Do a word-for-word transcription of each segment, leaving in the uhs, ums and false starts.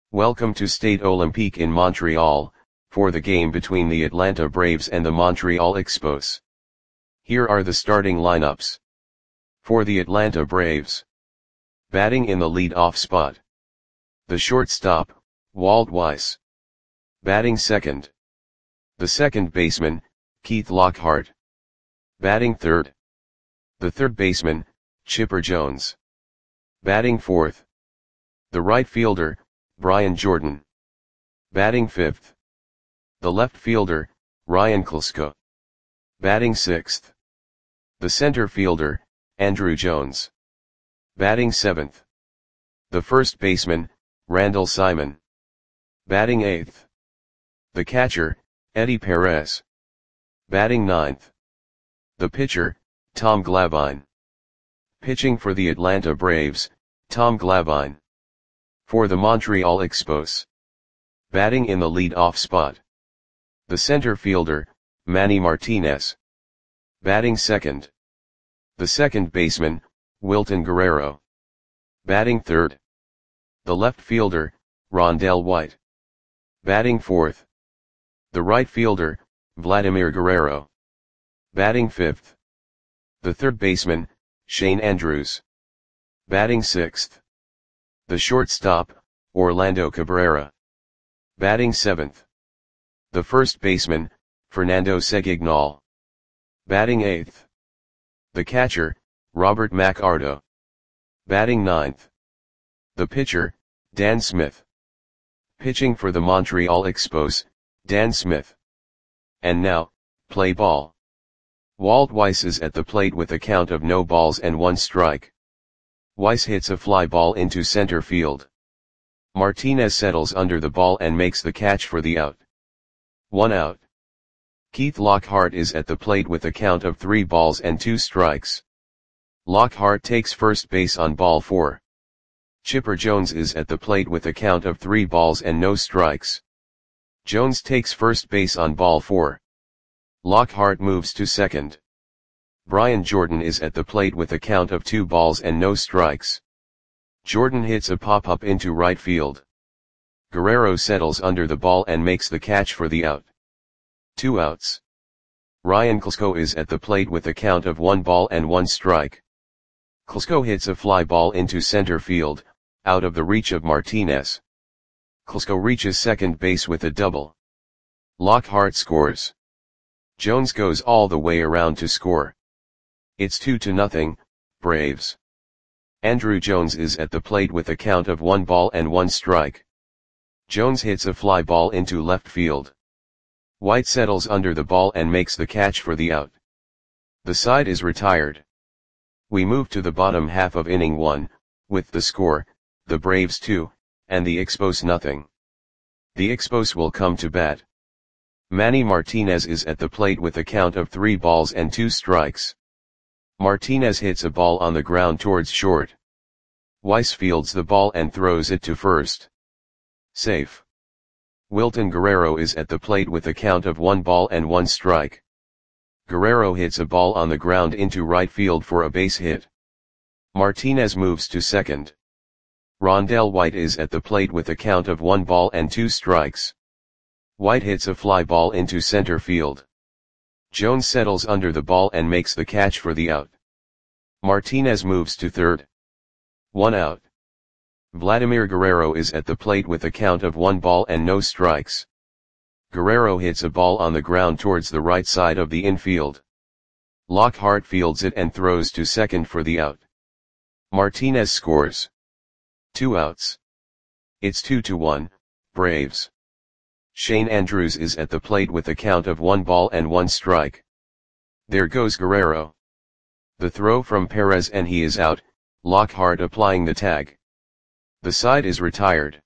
Welcome to Stade Olympique in Montreal, for the game between the Atlanta Braves and the Montreal Expos. Here are the starting lineups. For the Atlanta Braves. Batting in the lead-off spot. The shortstop, Walt Weiss. Batting second. The second baseman, Keith Lockhart. Batting third. The third baseman, Chipper Jones. Batting fourth. The right fielder, Brian Jordan. Batting fifth. The left fielder, Ryan Klesko. Batting sixth. The center fielder, Andruw Jones. Batting seventh. The first baseman, Randall Simon. Batting eighth. The catcher, Eddie Perez. Batting ninth. The pitcher, Tom Glavine. Pitching for the Atlanta Braves, Tom Glavine. For the Montreal Expos. Batting in the lead-off spot. The center fielder, Manny Martinez. Batting second. The second baseman, Wilton Guerrero. Batting third. The left fielder, Rondell White. Batting fourth. The right fielder, Vladimir Guerrero. Batting fifth. The third baseman, Shane Andrews. Batting sixth. The shortstop, Orlando Cabrera. Batting seventh. The first baseman, Fernando Segignal. Batting eighth. The catcher, Robert McArdo. Batting ninth. The pitcher, Dan Smith. Pitching for the Montreal Expos, Dan Smith. And now, play ball. Walt Weiss is at the plate with a count of no balls and one strike. Weiss hits a fly ball into center field. Martinez settles under the ball and makes the catch for the out. One out. Keith Lockhart is at the plate with a count of three balls and two strikes. Lockhart takes first base on ball four. Chipper Jones is at the plate with a count of three balls and no strikes. Jones takes first base on ball four. Lockhart moves to second. Brian Jordan is at the plate with a count of two balls and no strikes. Jordan hits a pop-up into right field. Guerrero settles under the ball and makes the catch for the out. Two outs. Ryan Klesko is at the plate with a count of one ball and one strike. Klesko hits a fly ball into center field, out of the reach of Martinez. Klesko reaches second base with a double. Lockhart scores. Jones goes all the way around to score. It's two to nothing, Braves. Andruw Jones is at the plate with a count of one ball and one strike. Jones hits a fly ball into left field. White settles under the ball and makes the catch for the out. The side is retired. We move to the bottom half of inning one, with the score, the Braves two, and the Expos nothing. The Expos will come to bat. Manny Martinez is at the plate with a count of three balls and two strikes. Martinez hits a ball on the ground towards short. Weiss fields the ball and throws it to first. Safe. Wilton Guerrero is at the plate with a count of one ball and one strike. Guerrero hits a ball on the ground into right field for a base hit. Martinez moves to second. Rondell White is at the plate with a count of one ball and two strikes. White hits a fly ball into center field. Jones settles under the ball and makes the catch for the out. Martinez moves to third. One out. Vladimir Guerrero is at the plate with a count of one ball and no strikes. Guerrero hits a ball on the ground towards the right side of the infield. Lockhart fields it and throws to second for the out. Martinez scores. Two outs. It's two to one, Braves. Shane Andrews is at the plate with a count of one ball and one strike. There goes Guerrero. The throw from Perez and he is out, Lockhart applying the tag. The side is retired.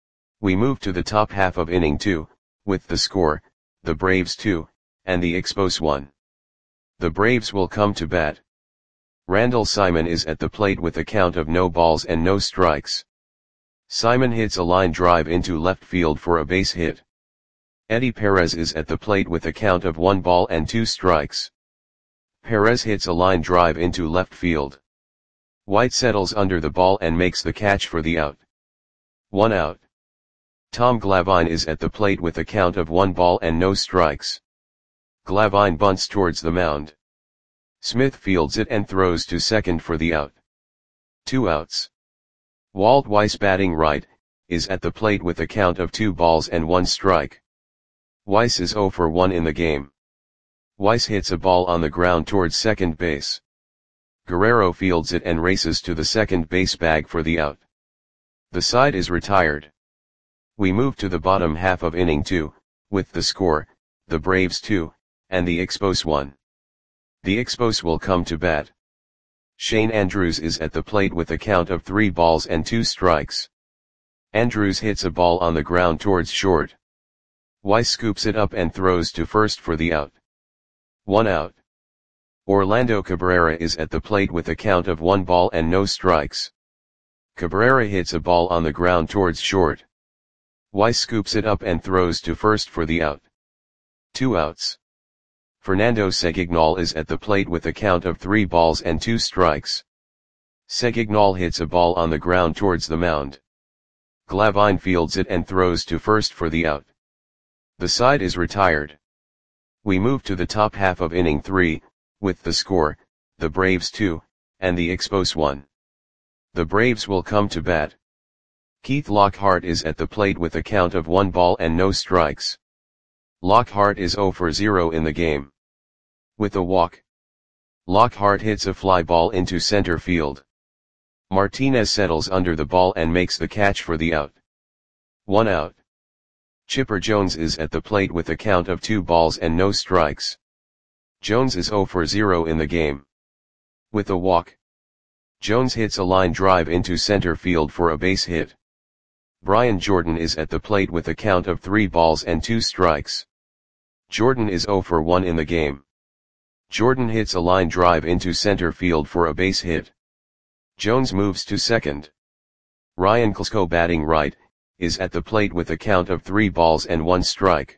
We move to the top half of inning two, with the score, the Braves two, and the Expos one. The Braves will come to bat. Randall Simon is at the plate with a count of no balls and no strikes. Simon hits a line drive into left field for a base hit. Eddie Perez is at the plate with a count of one ball and two strikes. Perez hits a line drive into left field. White settles under the ball and makes the catch for the out. One out. Tom Glavine is at the plate with a count of one ball and no strikes. Glavine bunts towards the mound. Smith fields it and throws to second for the out. Two outs. Walt Weiss, batting right, is at the plate with a count of two balls and one strike. Weiss is oh for one in the game. Weiss hits a ball on the ground towards second base. Guerrero fields it and races to the second base bag for the out. The side is retired. We move to the bottom half of inning two, with the score, the Braves two, and the Expos one. The Expos will come to bat. Shane Andrews is at the plate with a count of three balls and two strikes. Andrews hits a ball on the ground towards short. Weiss scoops it up and throws to first for the out. One out. Orlando Cabrera is at the plate with a count of one ball and no strikes. Cabrera hits a ball on the ground towards short. Weiss scoops it up and throws to first for the out. Two outs. Fernando Segignal is at the plate with a count of three balls and two strikes. Segignal hits a ball on the ground towards the mound. Glavine fields it and throws to first for the out. The side is retired. We move to the top half of inning three, with the score, the Braves two, and the Expos one. The Braves will come to bat. Keith Lockhart is at the plate with a count of one ball and no strikes. Lockhart is oh for zero in the game. With a walk, Lockhart hits a fly ball into center field. Martinez settles under the ball and makes the catch for the out. One out. Chipper Jones is at the plate with a count of two balls and no strikes. Jones is oh for zero in the game. With a walk, Jones hits a line drive into center field for a base hit. Brian Jordan is at the plate with a count of three balls and two strikes. Jordan is oh for one in the game. Jordan hits a line drive into center field for a base hit. Jones moves to second. Ryan Klesko, batting right, is at the plate with a count of three balls and one strike.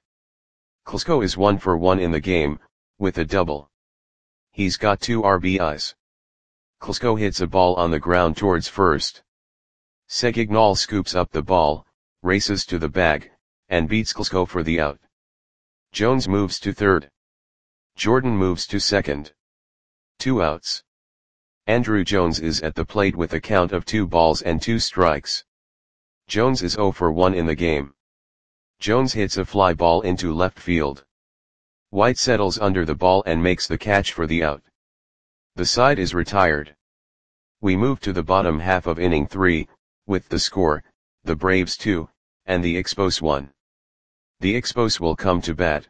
Klesko is one for one in the game, with a double. He's got two R B Is. Klesko hits a ball on the ground towards first. Segignal scoops up the ball, races to the bag, and beats Klesko for the out. Jones moves to third. Jordan moves to second. Two outs. Andrew Jones is at the plate with a count of two balls and two strikes. Jones is oh for one in the game. Jones hits a fly ball into left field. White settles under the ball and makes the catch for the out. The side is retired. We move to the bottom half of inning three, with the score, the Braves two, and the Expos one. The Expos will come to bat.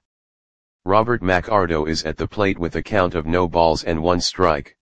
Robert McArdo is at the plate with a count of no balls and one strike.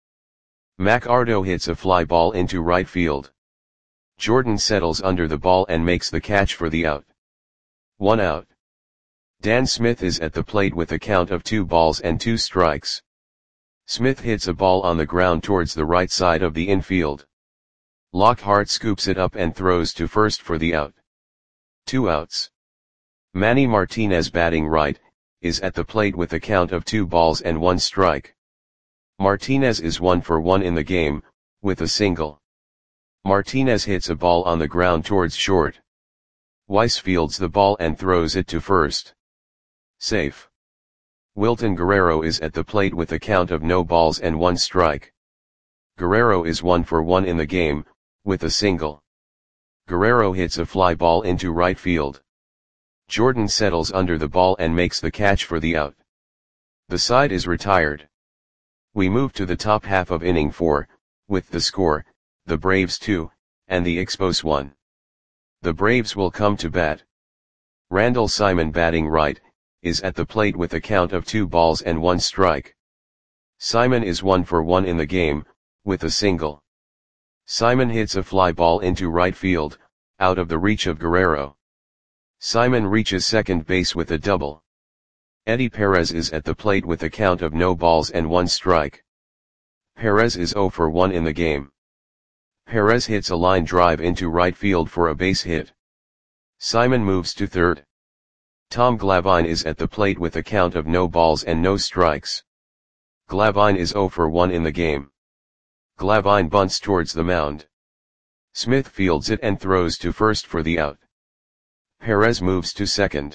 McArdo hits a fly ball into right field. Jordan settles under the ball and makes the catch for the out. One out. Dan Smith is at the plate with a count of two balls and two strikes. Smith hits a ball on the ground towards the right side of the infield. Lockhart scoops it up and throws to first for the out. Two outs. Manny Martinez, batting right, is at the plate with a count of two balls and one strike. Martinez is one for one in the game, with a single. Martinez hits a ball on the ground towards short. Weiss fields the ball and throws it to first. Safe. Wilton Guerrero is at the plate with a count of no balls and one strike. Guerrero is one for one in the game, with a single. Guerrero hits a fly ball into right field. Jordan settles under the ball and makes the catch for the out. The side is retired. We move to the top half of inning four, with the score, the Braves two, and the Expos one. The Braves will come to bat. Randall Simon, batting right, is at the plate with a count of two balls and one strike. Simon is one for one in the game, with a single. Simon hits a fly ball into right field, out of the reach of Guerrero. Simon reaches second base with a double. Eddie Perez is at the plate with a count of no balls and one strike. Perez is oh for one in the game. Perez hits a line drive into right field for a base hit. Simon moves to third. Tom Glavine is at the plate with a count of no balls and no strikes. Glavine is oh for one in the game. Glavine bunts towards the mound. Smith fields it and throws to first for the out. Perez moves to second.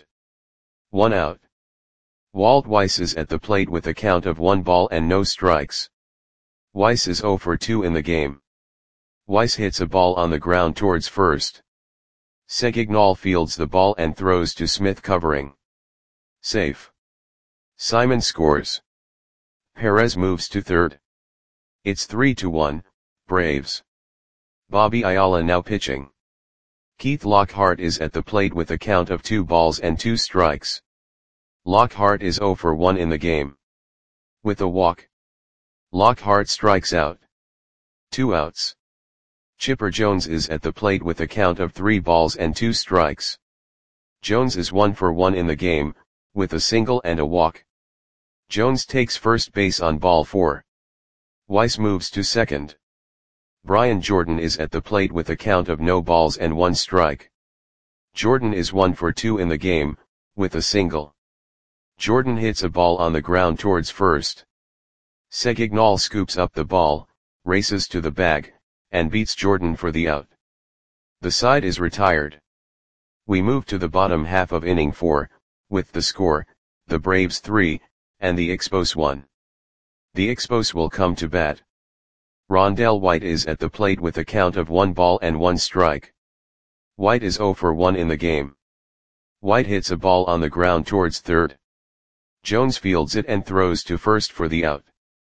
One out. Walt Weiss is at the plate with a count of one ball and no strikes. Weiss is zero for two in the game. Weiss hits a ball on the ground towards first. Segignal fields the ball and throws to Smith covering. Safe. Simon scores. Perez moves to third. It's three to one, Braves. Bobby Ayala now pitching. Keith Lockhart is at the plate with a count of two balls and two strikes. Lockhart is zero for one in the game. With a walk, Lockhart strikes out. Two outs. Chipper Jones is at the plate with a count of three balls and two strikes. Jones is one for one in the game, with a single and a walk. Jones takes first base on ball four. Weiss moves to second. Brian Jordan is at the plate with a count of no balls and one strike. Jordan is one for two in the game, with a single. Jordan hits a ball on the ground towards first. Segignal scoops up the ball, races to the bag, and beats Jordan for the out. The side is retired. We move to the bottom half of inning four, with the score, the Braves three, and the Expos one. The Expos will come to bat. Rondell White is at the plate with a count of one ball and one strike. White is zero for one in the game. White hits a ball on the ground towards third. Jones fields it and throws to first for the out.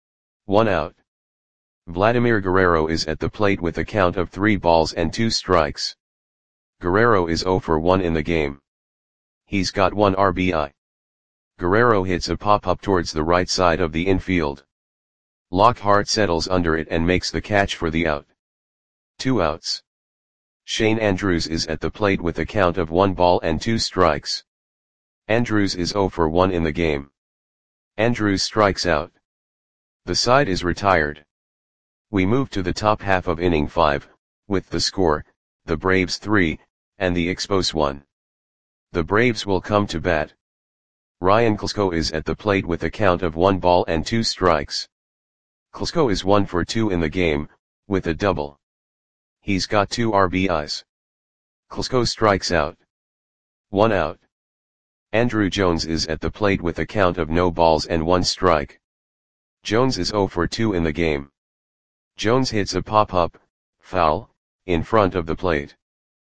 One out. Vladimir Guerrero is at the plate with a count of three balls and two strikes. Guerrero is zero for one in the game. He's got one R B I. Guerrero hits a pop-up towards the right side of the infield. Lockhart settles under it and makes the catch for the out. Two outs. Shane Andrews is at the plate with a count of one ball and two strikes. Andrews is zero for one in the game. Andrews strikes out. The side is retired. We move to the top half of inning five, with the score, the Braves three, and the Expos one. The Braves will come to bat. Ryan Klesko is at the plate with a count of one ball and two strikes. Klesko is one for two in the game, with a double. He's got two R B Is. Klesko strikes out. One out. Andrew Jones is at the plate with a count of no balls and one strike. Jones is zero for two in the game. Jones hits a pop-up, foul, in front of the plate.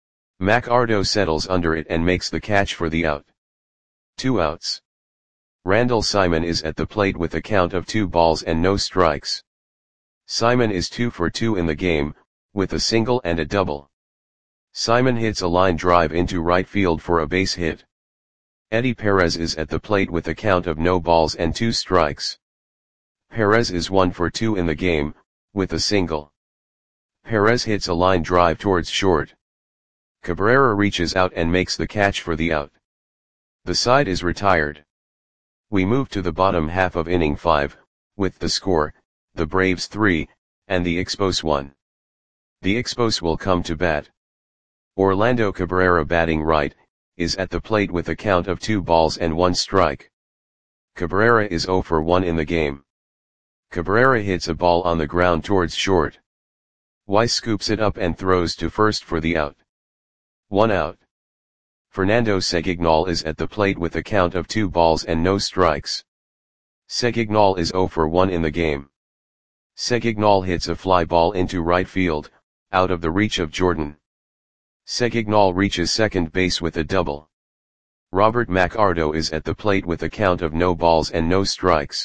McArdo settles under it and makes the catch for the out. Two outs. Randall Simon is at the plate with a count of two balls and no strikes. Simon is two for two in the game, with a single and a double. Simon hits a line drive into right field for a base hit. Eddie Perez is at the plate with a count of no balls and two strikes. Perez is one for two in the game, with a single. Perez hits a line drive towards short. Cabrera reaches out and makes the catch for the out. The side is retired. We move to the bottom half of inning five, with the score, the Braves three, and the Expos one. The Expos will come to bat. Orlando Cabrera, batting right, is at the plate with a count of two balls and one strike. Cabrera is zero for one in the game. Cabrera hits a ball on the ground towards short. Weiss scoops it up and throws to first for the out. One out. Fernando Segignal is at the plate with a count of two balls and no strikes. Segignal is zero for one in the game. Segignal hits a fly ball into right field, out of the reach of Jordan. Segignal reaches second base with a double. Robert McArdo is at the plate with a count of no balls and no strikes.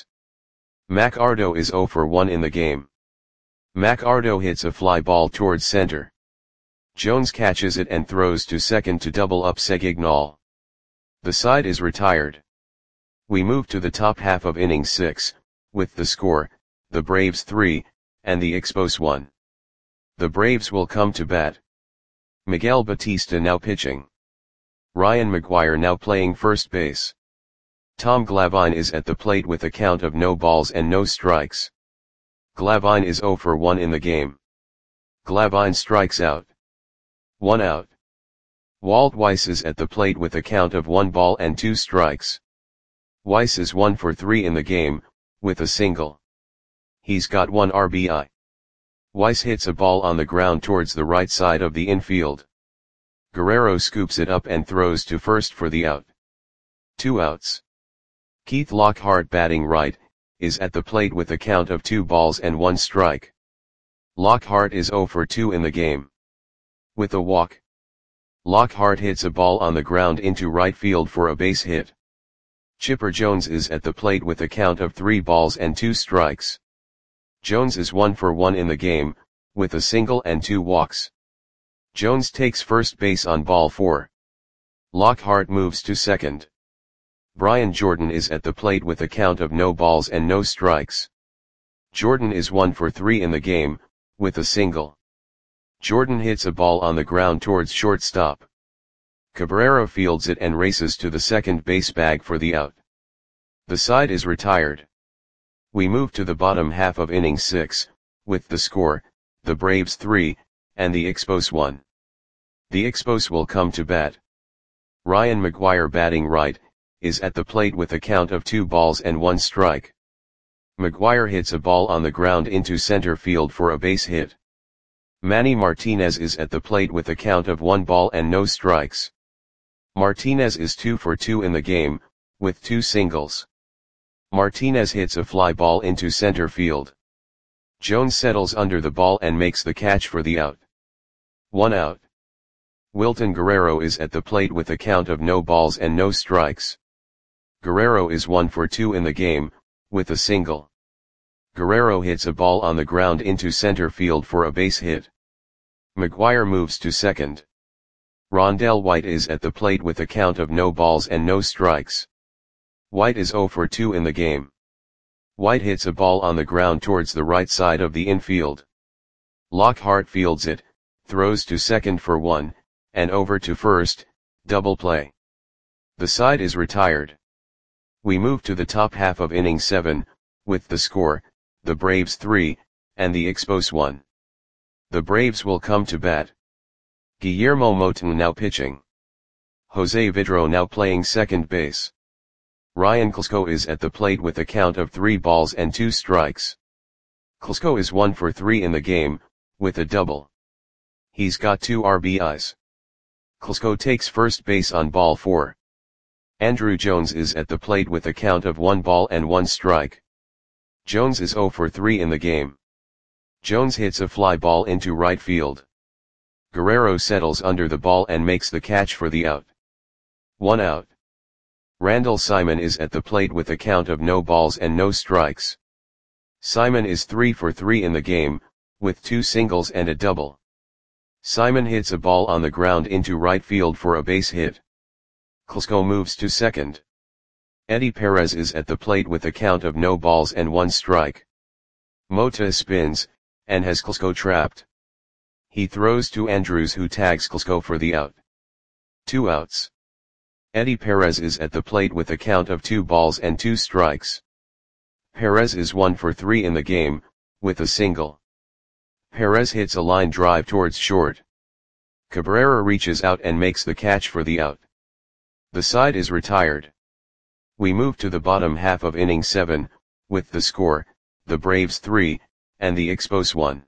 McArdo is zero for one in the game. McArdo hits a fly ball towards center. Jones catches it and throws to second to double up Segignal. The side is retired. We move to the top half of inning six, with the score, the Braves three, and the Expos one. The Braves will come to bat. Miguel Batista now pitching. Ryan McGuire now playing first base. Tom Glavine is at the plate with a count of no balls and no strikes. Glavine is zero for one in the game. Glavine strikes out. One out. Walt Weiss is at the plate with a count of one ball and two strikes. Weiss is one for three in the game, with a single. He's got one R B I. Weiss hits a ball on the ground towards the right side of the infield. Guerrero scoops it up and throws to first for the out. Two outs. Keith Lockhart, batting right, is at the plate with a count of two balls and one strike. Lockhart is oh for two in the game. With a walk, Lockhart hits a ball on the ground into right field for a base hit. Chipper Jones is at the plate with a count of three balls and two strikes. Jones is one for one in the game, with a single and two walks. Jones takes first base on ball four. Lockhart moves to second. Brian Jordan is at the plate with a count of no balls and no strikes. Jordan is one for three in the game, with a single. Jordan hits a ball on the ground towards shortstop. Cabrera fields it and races to the second base bag for the out. The side is retired. We move to the bottom half of inning six, with the score, the Braves three, and the Expos one. The Expos will come to bat. Ryan McGuire, batting right, is at the plate with a count of two balls and one strike. McGuire hits a ball on the ground into center field for a base hit. Manny Martinez is at the plate with a count of one ball and no strikes. Martinez is two for two in the game, with two singles. Martinez hits a fly ball into center field. Jones settles under the ball and makes the catch for the out. One out. Wilton Guerrero is at the plate with a count of no balls and no strikes. Guerrero is one for two in the game, with a single. Guerrero hits a ball on the ground into center field for a base hit. McGuire moves to second. Rondell White is at the plate with a count of no balls and no strikes. White is oh for two in the game. White hits a ball on the ground towards the right side of the infield. Lockhart fields it, throws to second for one, and over to first, double play. The side is retired. We move to the top half of inning seven, with the score, the Braves three, and the Expos one. The Braves will come to bat. Guillermo Moton now pitching. Jose Vidro now playing second base. Ryan Klesko is at the plate with a count of three balls and two strikes. Klesko is one for three in the game, with a double. He's got two R B Is. Klesko takes first base on ball four. Andrew Jones is at the plate with a count of one ball and one strike. Jones is oh for three in the game. Jones hits a fly ball into right field. Guerrero settles under the ball and makes the catch for the out. One out. Randall Simon is at the plate with a count of no balls and no strikes. Simon is three for three in the game, with two singles and a double. Simon hits a ball on the ground into right field for a base hit. Klesko moves to second. Eddie Perez is at the plate with a count of no balls and one strike. Mota spins, and has Klesko trapped. He throws to Andrews, who tags Klesko for the out. Two outs. Eddie Perez is at the plate with a count of two balls and two strikes. Perez is one for three in the game, with a single. Perez hits a line drive towards short. Cabrera reaches out and makes the catch for the out. The side is retired. We move to the bottom half of inning seven, with the score, the Braves three, and the Expos one.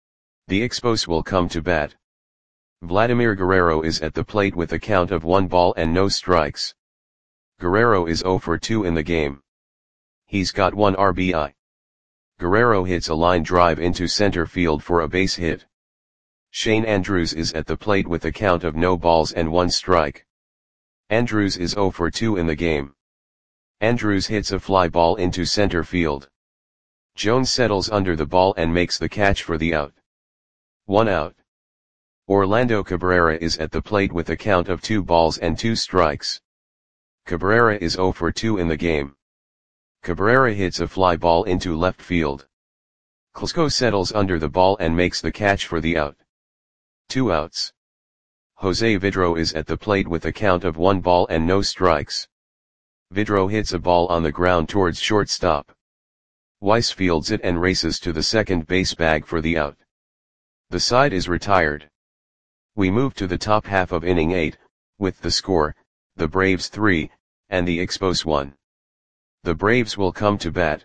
The Expos will come to bat. Vladimir Guerrero is at the plate with a count of one ball and no strikes. Guerrero is oh for two in the game. He's got one R B I. Guerrero hits a line drive into center field for a base hit. Shane Andrews is at the plate with a count of no balls and one strike. Andrews is oh for two in the game. Andrews hits a fly ball into center field. Jones settles under the ball and makes the catch for the out. One out. Orlando Cabrera is at the plate with a count of two balls and two strikes. Cabrera is oh for two in the game. Cabrera hits a fly ball into left field. Klesko settles under the ball and makes the catch for the out. Two outs. Jose Vidro is at the plate with a count of one ball and no strikes. Vidro hits a ball on the ground towards shortstop. Weiss fields it and races to the second base bag for the out. The side is retired. We move to the top half of inning eight, with the score, the Braves three, and the Expos one. The Braves will come to bat.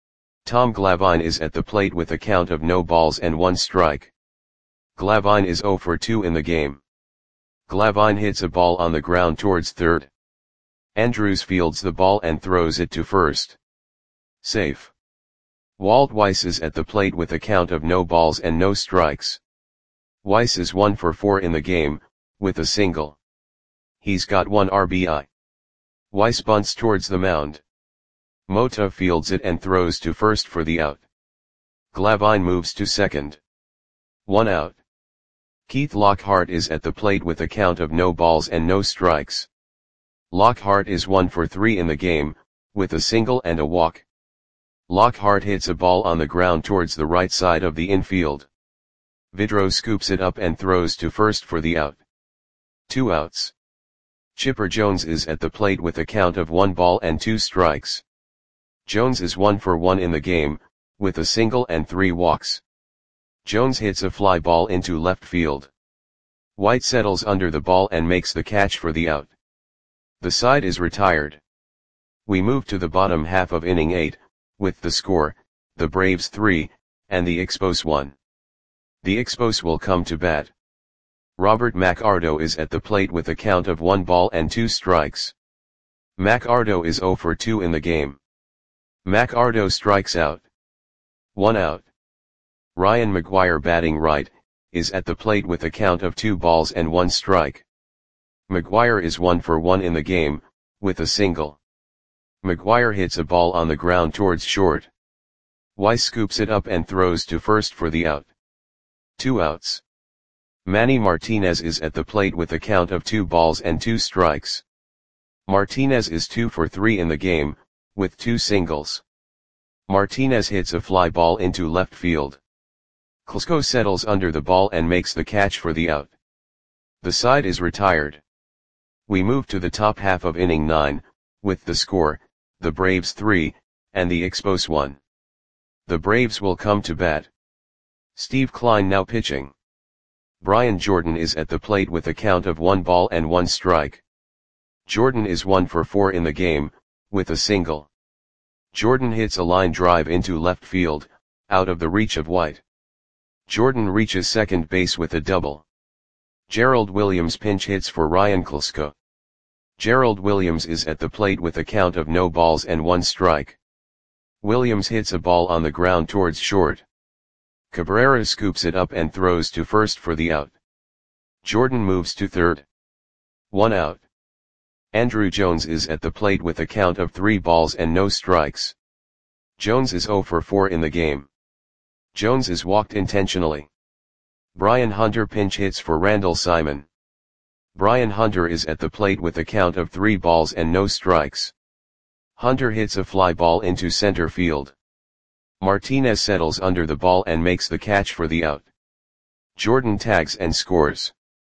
Tom Glavine is at the plate with a count of no balls and one strike. Glavine is oh for two in the game. Glavine hits a ball on the ground towards third. Andrews fields the ball and throws it to first. Safe. Walt Weiss is at the plate with a count of no balls and no strikes. Weiss is one for four in the game, with a single. He's got one R B I. Weiss bunts towards the mound. Mota fields it and throws to first for the out. Glavine moves to second. One out. Keith Lockhart is at the plate with a count of no balls and no strikes. Lockhart is one for three in the game, with a single and a walk. Lockhart hits a ball on the ground towards the right side of the infield. Vidro scoops it up and throws to first for the out. Two outs. Chipper Jones is at the plate with a count of one ball and two strikes. Jones is one for one in the game, with a single and three walks. Jones hits a fly ball into left field. White settles under the ball and makes the catch for the out. The side is retired. We move to the bottom half of inning eight, with the score, the Braves three, and the Expos one. The Expos will come to bat. Robert McArdo is at the plate with a count of one ball and two strikes. McArdo is zero for two in the game. McArdo strikes out. One out. Ryan McGuire, batting right, is at the plate with a count of two balls and one strike. McGuire is one for one in the game, with a single. McGuire hits a ball on the ground towards short. Weiss scoops it up and throws to first for the out. Two outs. Manny Martinez is at the plate with a count of two balls and two strikes. Martinez is two for three in the game, with two singles. Martinez hits a fly ball into left field. Klesko settles under the ball and makes the catch for the out. The side is retired. We move to the top half of inning nine, with the score, the Braves three, and the Expos one. The Braves will come to bat. Steve Klein now pitching. Brian Jordan is at the plate with a count of one ball and one strike. Jordan is one for four in the game, with a single. Jordan hits a line drive into left field, out of the reach of White. Jordan reaches second base with a double. Gerald Williams pinch hits for Ryan Klesko. Gerald Williams is at the plate with a count of no balls and one strike. Williams hits a ball on the ground towards short. Cabrera scoops it up and throws to first for the out. Jordan moves to third. One out. Andrew Jones is at the plate with a count of three balls and no strikes. Jones is zero for four in the game. Jones is walked intentionally. Brian Hunter pinch hits for Randall Simon. Brian Hunter is at the plate with a count of three balls and no strikes. Hunter hits a fly ball into center field. Martinez settles under the ball and makes the catch for the out. Jordan tags and scores.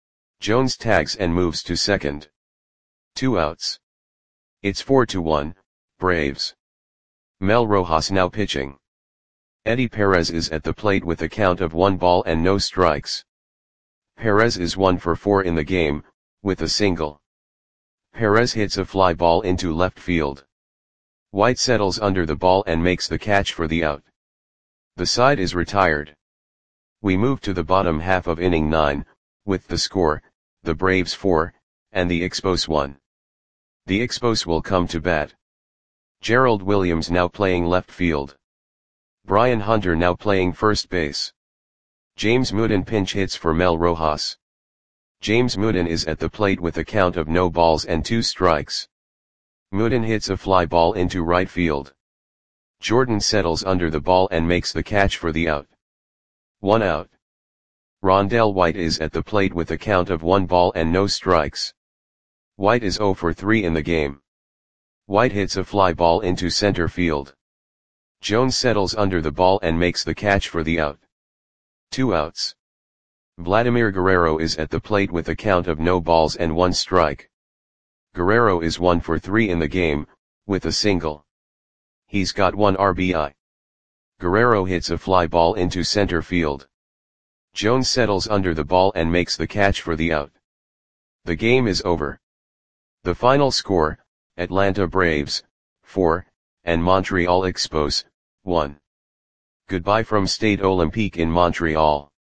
Jones tags and moves to second. Two outs. It's four to one, Braves. Mel Rojas now pitching. Eddie Perez is at the plate with a count of one ball and no strikes. Perez is one for four in the game, with a single. Perez hits a fly ball into left field. White settles under the ball and makes the catch for the out. The side is retired. We move to the bottom half of inning nine, with the score, the Braves four, and the Expos one. The Expos will come to bat. Gerald Williams now playing left field. Brian Hunter now playing first base. James Mooden pinch hits for Mel Rojas. James Mooden is at the plate with a count of no balls and two strikes. Mooden hits a fly ball into right field. Jordan settles under the ball and makes the catch for the out. One out. Rondell White is at the plate with a count of one ball and no strikes. White is zero for three in the game. White hits a fly ball into center field. Jones settles under the ball and makes the catch for the out. Two outs. Vladimir Guerrero is at the plate with a count of no balls and one strike. Guerrero is one for three in the game, with a single. He's got one R B I. Guerrero hits a fly ball into center field. Jones settles under the ball and makes the catch for the out. The game is over. The final score, Atlanta Braves, four, and Montreal Expos, one. Goodbye from Stade Olympique in Montreal.